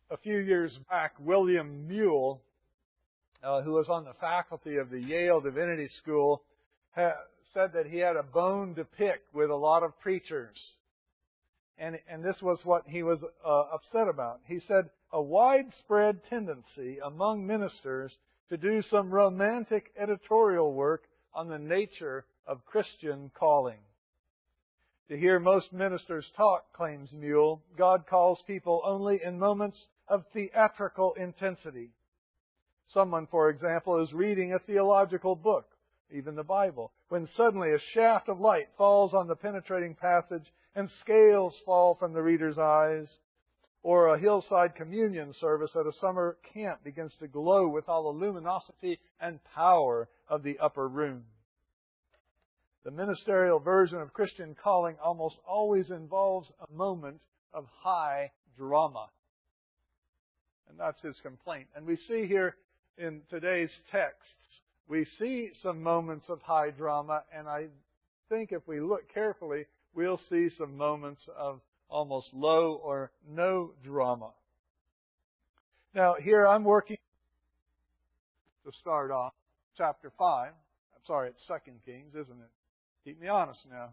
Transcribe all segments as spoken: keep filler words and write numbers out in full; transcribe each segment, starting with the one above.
a few years back, William Mule, uh, who was on the faculty of the Yale Divinity School, ha- said that he had a bone to pick with a lot of preachers. And, and this was what he was uh, upset about. He said, a widespread tendency among ministers to do some romantic editorial work on the nature of Christian calling. To hear most ministers talk, claims Mule, God calls people only in moments of theatrical intensity. Someone, for example, is reading a theological book, even the Bible, when suddenly a shaft of light falls on the penetrating passage and scales fall from the reader's eyes, or a hillside communion service at a summer camp begins to glow with all the luminosity and power of the upper room. The ministerial version of Christian calling almost always involves a moment of high drama. And that's his complaint. And we see here in today's texts, we see some moments of high drama, and I think if we look carefully, we'll see some moments of almost low or no drama. Now, here I'm working to start off chapter five. I'm sorry, it's Second Kings, isn't it? Keep me honest now.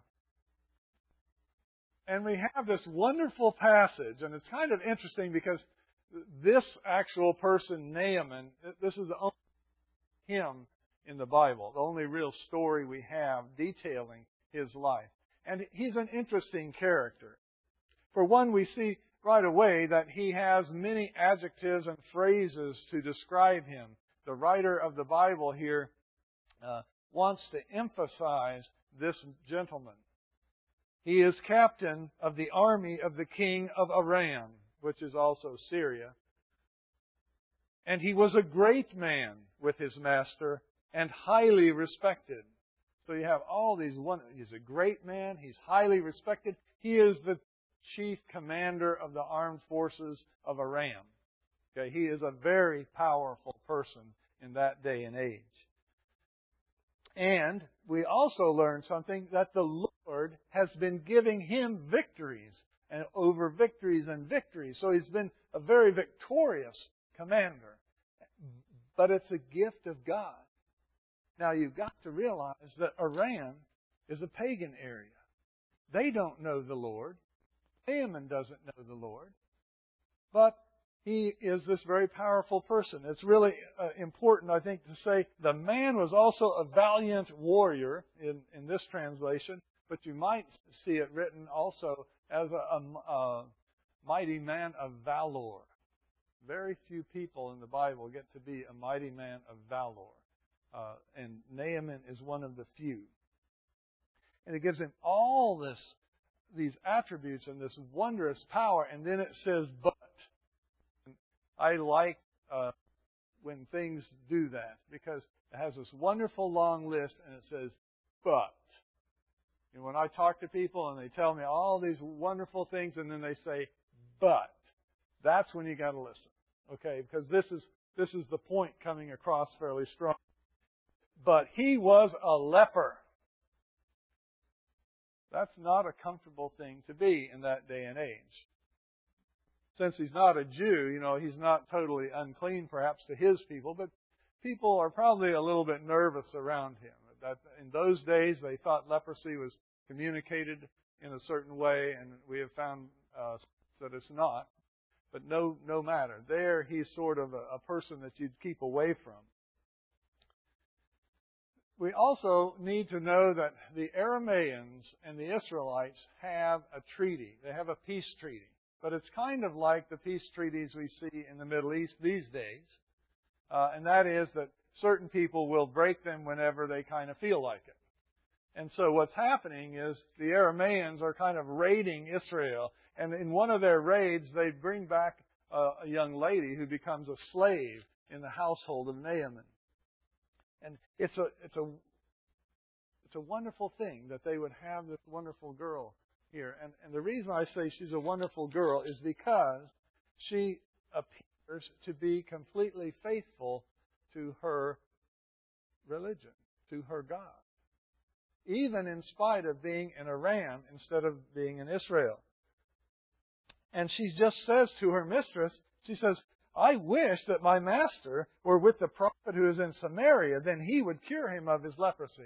And we have this wonderful passage, and it's kind of interesting because this actual person, Naaman, this is the only him in the Bible, the only real story we have detailing his life. And he's an interesting character. For one, we see right away that he has many adjectives and phrases to describe him. The writer of the Bible here uh, wants to emphasize this gentleman. He is captain of the army of the king of Aram, which is also Syria. And he was a great man with his master and highly respected. So you have all these one. He's a great man. He's highly respected. He is the chief commander of the armed forces of Aram. Okay, he is a very powerful person in that day and age. And we also learn something that the Lord has been giving him victories and over victories and victories. So he's been a very victorious commander. But it's a gift of God. Now you've got to realize that Aram is a pagan area. They don't know the Lord. Naaman doesn't know the Lord. But he is this very powerful person. It's really uh, important, I think, to say the man was also a valiant warrior in, in this translation, but you might see it written also as a, a, a mighty man of valor. Very few people in the Bible get to be a mighty man of valor. Uh, and Naaman is one of the few. And it gives him all this, these attributes and this wondrous power. And then it says, but. And I like uh, when things do that because it has this wonderful long list and it says, but. And when I talk to people and they tell me all these wonderful things and then they say, but, that's when you got to listen. Okay, because this is this is the point coming across fairly strong. But he was a leper. That's not a comfortable thing to be in that day and age. Since he's not a Jew, you know, he's not totally unclean perhaps to his people, but people are probably a little bit nervous around him. That in those days they thought leprosy was communicated in a certain way, and we have found uh, that it's not. But no, no matter. There, he's sort of a, a person that you'd keep away from. We also need to know that the Aramaeans and the Israelites have a treaty. They have a peace treaty. But it's kind of like the peace treaties we see in the Middle East these days. Uh, and that is that certain people will break them whenever they kind of feel like it. And so what's happening is the Aramaeans are kind of raiding Israel. And in one of their raids, they bring back a, a young lady who becomes a slave in the household of Naaman. And it's a it's a it's a wonderful thing that they would have this wonderful girl here. And and the reason I say she's a wonderful girl is because she appears to be completely faithful to her religion, to her God, even in spite of being in Aram instead of being in Israel. And she just says to her mistress, She says, I wish that my master were with the prophet who is in Samaria, then he would cure him of his leprosy.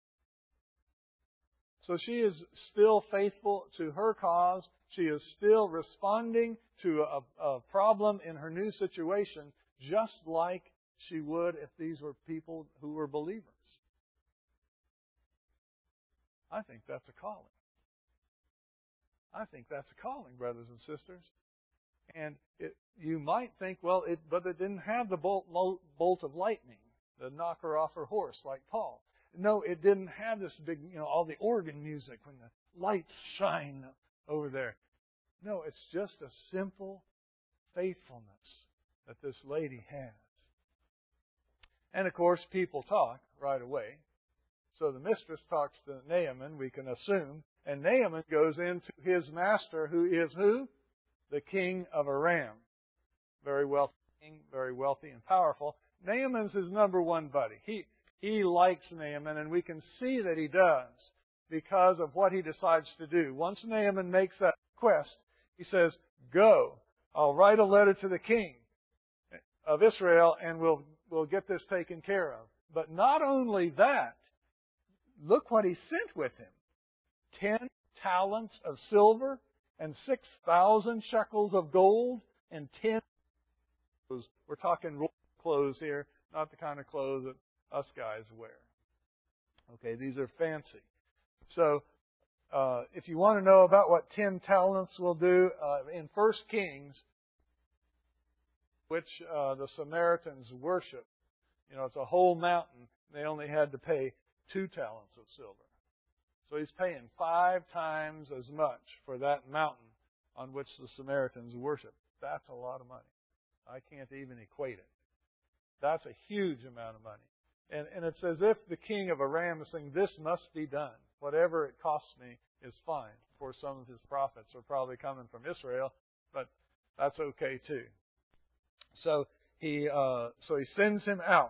So she is still faithful to her cause. She is still responding to a, a problem in her new situation, just like she would if these were people who were believers. I think that's a calling. I think that's a calling, brothers and sisters. And it, you might think, well, it, but it didn't have the bolt, bolt of lightning, the knock her off her horse like Paul. No, it didn't have this big, you know, all the organ music when the lights shine over there. No, it's just a simple faithfulness that this lady has. And of course, people talk right away. So the mistress talks to Naaman, we can assume, and Naaman goes into his master, who is who? The king of Aram. Very wealthy king, very wealthy and powerful. Naaman's his number one buddy. He he likes Naaman, and we can see that he does because of what he decides to do. Once Naaman makes that request, he says, go, I'll write a letter to the king of Israel, and we'll we'll get this taken care of. But not only that, look what he sent with him. Ten talents of silver and six thousand shekels of gold and ten clothes. We're talking royal clothes here, not the kind of clothes that us guys wear. Okay, these are fancy. So, uh, if you want to know about what ten talents will do, uh, in First Kings, which uh, the Samaritans worship, you know, it's a whole mountain. They only had to pay two talents of silver. So he's paying five times as much for that mountain on which the Samaritans worship. That's a lot of money. I can't even equate it. That's a huge amount of money. And, and it's as if the king of Aram is saying, this must be done. Whatever it costs me is fine. Of course, some of his prophets are probably coming from Israel, but that's okay too. So he, uh, so he sends him out.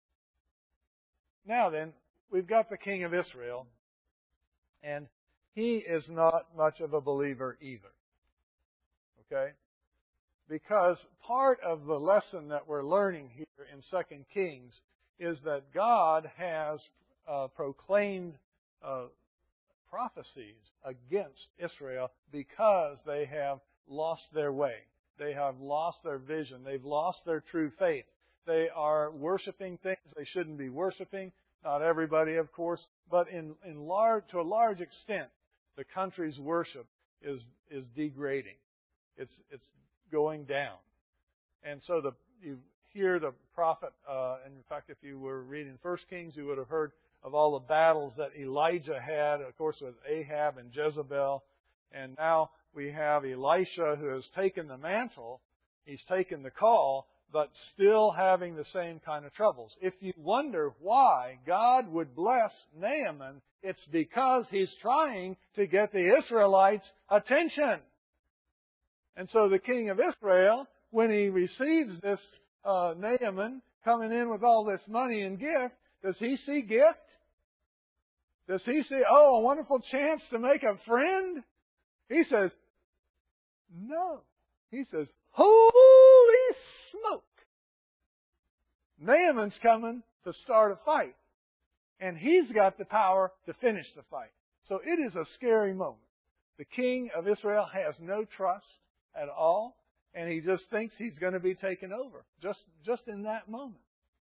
Now then, we've got the king of Israel, and he is not much of a believer either. Okay? Because part of the lesson that we're learning here in Second Kings is that God has uh, proclaimed uh, prophecies against Israel because they have lost their way. They have lost their vision. They've lost their true faith. They are worshiping things they shouldn't be worshiping. Not everybody, of course, but in, in large, to a large extent, the country's worship is is degrading. It's it's going down, and so the you hear the prophet. Uh, and in fact, if you were reading First Kings, you would have heard of all the battles that Elijah had, of course, with Ahab and Jezebel, and now we have Elisha who has taken the mantle. He's taken the call, but still having the same kind of troubles. If you wonder why God would bless Naaman, it's because he's trying to get the Israelites' attention. And so the king of Israel, when he receives this uh, Naaman coming in with all this money and gift, does he see gift? Does he see, oh, a wonderful chance to make a friend? He says, no. He says, holy smoke! Naaman's coming to start a fight. And he's got the power to finish the fight. So it is a scary moment. The king of Israel has no trust at all, and he just thinks he's going to be taken over, just, just in that moment.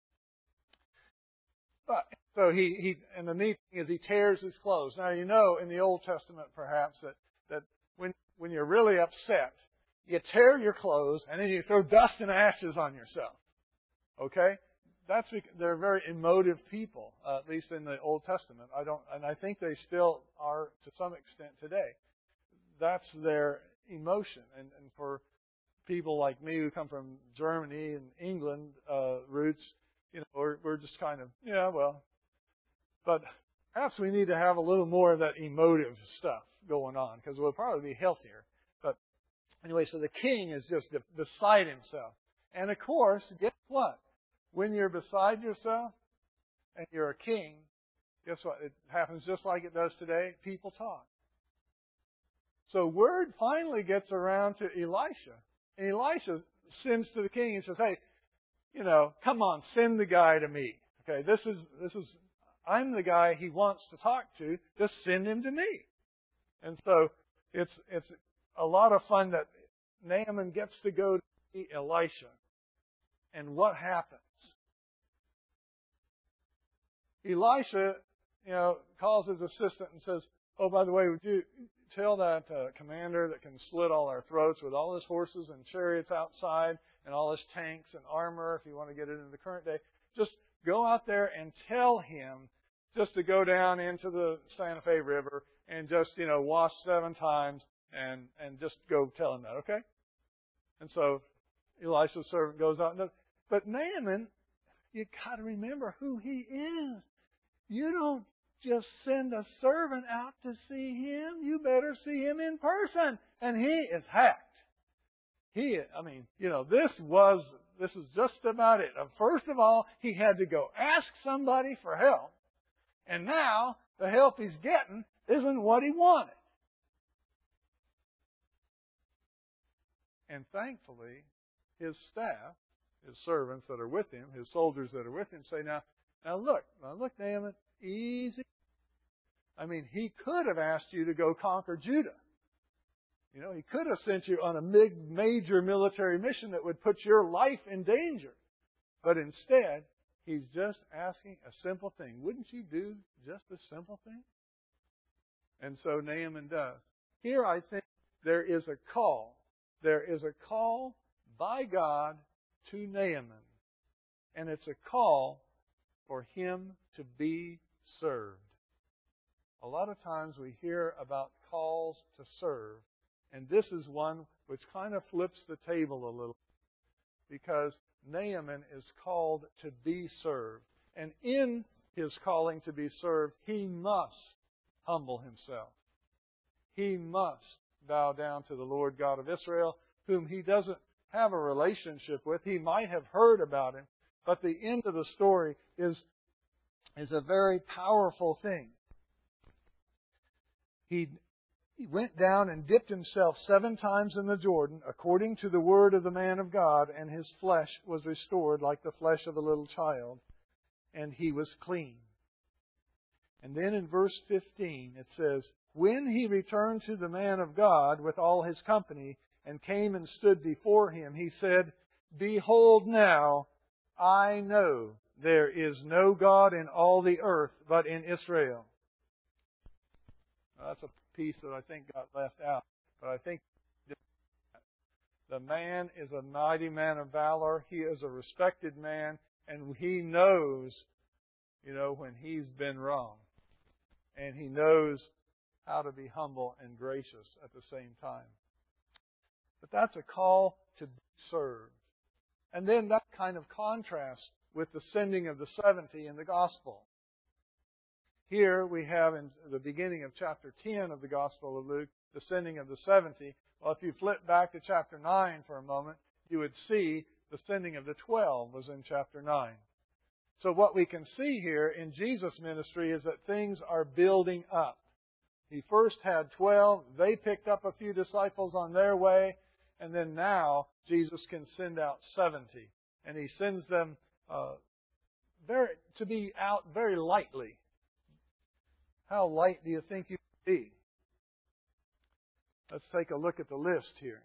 But, so he, he, and the neat thing is he tears his clothes. Now, you know, in the Old Testament, perhaps, that, that when, when you're really upset, you tear your clothes, and then you throw dust and ashes on yourself. Okay? That's because they're very emotive people, uh, at least in the Old Testament. I don't, and I think they still are to some extent today. That's their emotion. And, and for people like me who come from Germany and England uh, roots, you know, we're, we're just kind of, yeah, well. But perhaps we need to have a little more of that emotive stuff going on, because we'll probably be healthier. But anyway, so the king is just beside himself. And of course, guess what? When you're beside yourself and you're a king, guess what? It happens just like it does today. People talk. So word finally gets around to Elisha. And Elisha sends to the king and says, hey, you know, come on, send the guy to me. Okay, this is, this is, I'm the guy he wants to talk to. Just send him to me. And so it's, it's a lot of fun that Naaman gets to go to see Elisha. And what happens? Elisha, you know, calls his assistant and says, oh, by the way, would you tell that uh, commander that can slit all our throats with all his horses and chariots outside and all his tanks and armor, if you want to get it in the current day, just go out there and tell him just to go down into the Santa Fe River and just, you know, wash seven times and, and just go tell him that, okay? And so Elisha's servant goes out and does. But Naaman, you got to remember who he is. You don't just send a servant out to see him. You better see him in person. And he is hacked. He, I mean, you know, this was, this is just about it. First of all, he had to go ask somebody for help. And now, the help he's getting isn't what he wanted. And thankfully, his staff, his servants that are with him, his soldiers that are with him, say, now, now look, now look, Naaman, easy. I mean, he could have asked you to go conquer Judah. You know, he could have sent you on a big, major military mission that would put your life in danger. But instead, he's just asking a simple thing. Wouldn't you do just a simple thing? And so Naaman does. Here I think there is a call. There is a call by God to Naaman. And it's a call for him to be served. A lot of times we hear about calls to serve. And this is one which kind of flips the table a little. Because Naaman is called to be served. And in his calling to be served, he must humble himself. He must bow down to the Lord God of Israel, whom he doesn't have a relationship with. He might have heard about him, but the end of the story is, is a very powerful thing. He He went down and dipped himself seven times in the Jordan, according to the word of the man of God, and his flesh was restored like the flesh of a little child, and he was clean. And then in verse fifteen it says, when he returned to the man of God with all his company, and came and stood before him, he said, behold now, I know there is no God in all the earth but in Israel. Now, that's a piece that I think got left out. But I think the man is a mighty man of valor. He is a respected man. And he knows, you know, when he's been wrong. And he knows how to be humble and gracious at the same time. But that's a call to be served. And then that kind of contrasts with the sending of the seventy in the gospel. Here we have in the beginning of chapter ten of the Gospel of Luke, the sending of the seventy. Well, if you flip back to chapter nine for a moment, you would see the sending of the twelve was in chapter nine. So what we can see here in Jesus' ministry is that things are building up. He first had twelve. They picked up a few disciples on their way. And then now Jesus can send out seventy. And He sends them uh, very to be out very lightly. How light do you think you can be? Let's take a look at the list here.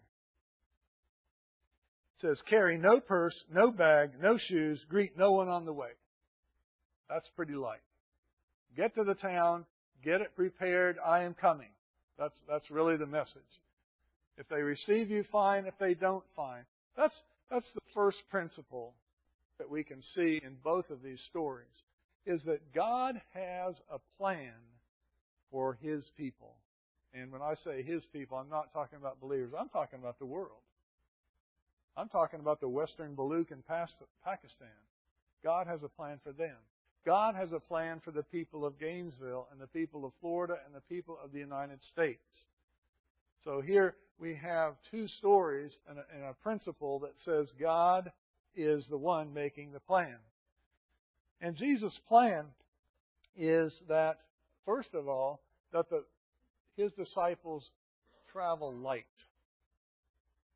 It says, carry no purse, no bag, no shoes, greet no one on the way. That's pretty light. Get to the town, get it prepared, I am coming. That's, that's really the message. If they receive you, fine. If they don't, fine. That's, that's the first principle that we can see in both of these stories, is that God has a plan for His people. And when I say His people, I'm not talking about believers. I'm talking about the world. I'm talking about the Western Baluch in Pakistan. God has a plan for them. God has a plan for the people of Gainesville and the people of Florida and the people of the United States. So here we have two stories and a, and a principle that says God is the one making the plan. And Jesus' plan is that, first of all, that the, His disciples travel light.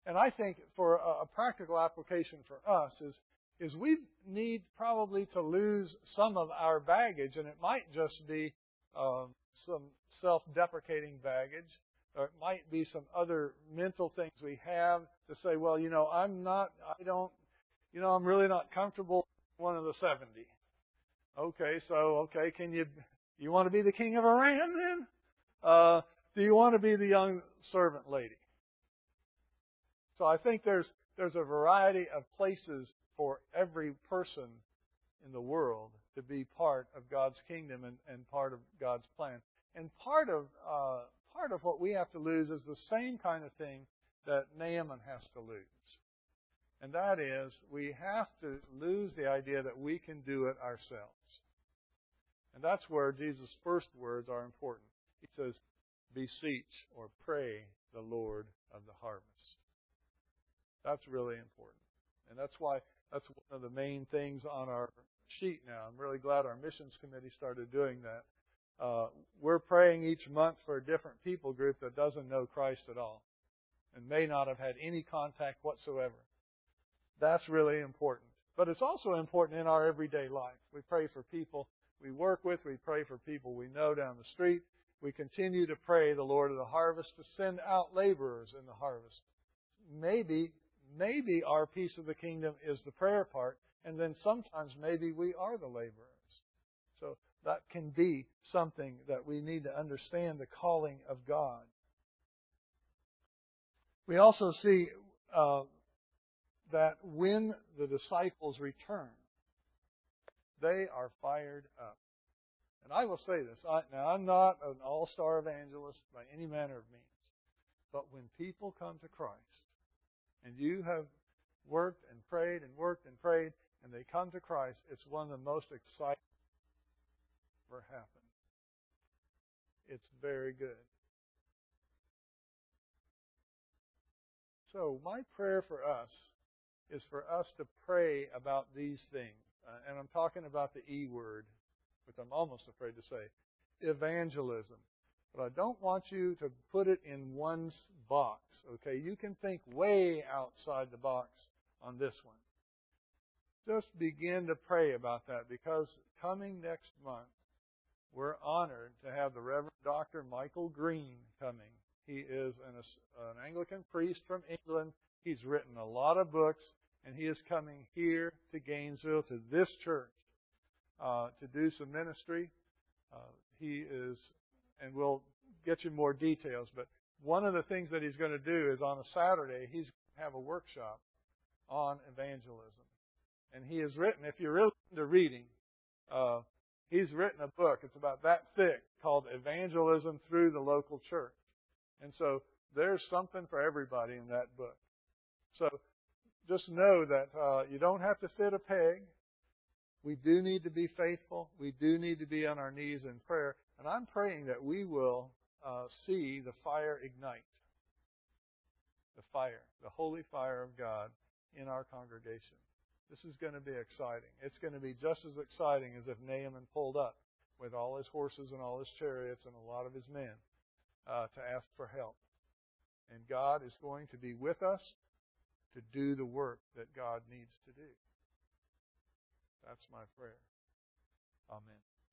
And I think for a, a practical application for us is, is we need probably to lose some of our baggage, and it might just be um, some self-deprecating baggage, or it might be some other mental things we have to say, well, you know, I'm not, I don't, you know, I'm really not comfortable with one of the seventy. Okay, so, okay, can you, you want to be the king of Iran then? Uh, do you want to be the young servant lady? So I think there's, there's a variety of places for every person in the world to be part of God's kingdom and, and part of God's plan. And part of, uh, part of what we have to lose is the same kind of thing that Naaman has to lose. And that is, we have to lose the idea that we can do it ourselves. And that's where Jesus' first words are important. He says, beseech or pray the Lord of the harvest. That's really important. And that's why that's one of the main things on our sheet now. I'm really glad our missions committee started doing that. Uh, we're praying each month for a different people group that doesn't know Christ at all and may not have had any contact whatsoever. That's really important. But it's also important in our everyday life. We pray for people we work with. We pray for people we know down the street. We continue to pray the Lord of the harvest to send out laborers in the harvest. Maybe, maybe our piece of the kingdom is the prayer part, and then sometimes maybe we are the laborers. So that can be something that we need to understand, the calling of God. We also see uh, that when the disciples return, they are fired up. And I will say this. I, now, I'm not an all-star evangelist by any manner of means. But when people come to Christ, and you have worked and prayed and worked and prayed, and they come to Christ, it's one of the most exciting things that ever happened. It's very good. So my prayer for us is for us to pray about these things. Uh, and I'm talking about the E word, which I'm almost afraid to say, evangelism. But I don't want you to put it in one box, okay? You can think way outside the box on this one. Just begin to pray about that, because coming next month, we're honored to have the Reverend Doctor Michael Green coming. He is an, an Anglican priest from England. He's written a lot of books, and he is coming here to Gainesville, to this church, uh, to do some ministry. Uh, he is, and we'll get you more details, but one of the things that he's going to do is on a Saturday, he's going to have a workshop on evangelism. And he has written, if you're really into reading, uh, he's written a book. It's about that thick, called Evangelism Through the Local Church. And so there's something for everybody in that book. So just know that uh, you don't have to fit a peg. We do need to be faithful. We do need to be on our knees in prayer. And I'm praying that we will uh, see the fire ignite. The fire, the holy fire of God in our congregation. This is going to be exciting. It's going to be just as exciting as if Naaman pulled up with all his horses and all his chariots and a lot of his men uh, to ask for help. And God is going to be with us to do the work that God needs to do. That's my prayer. Amen.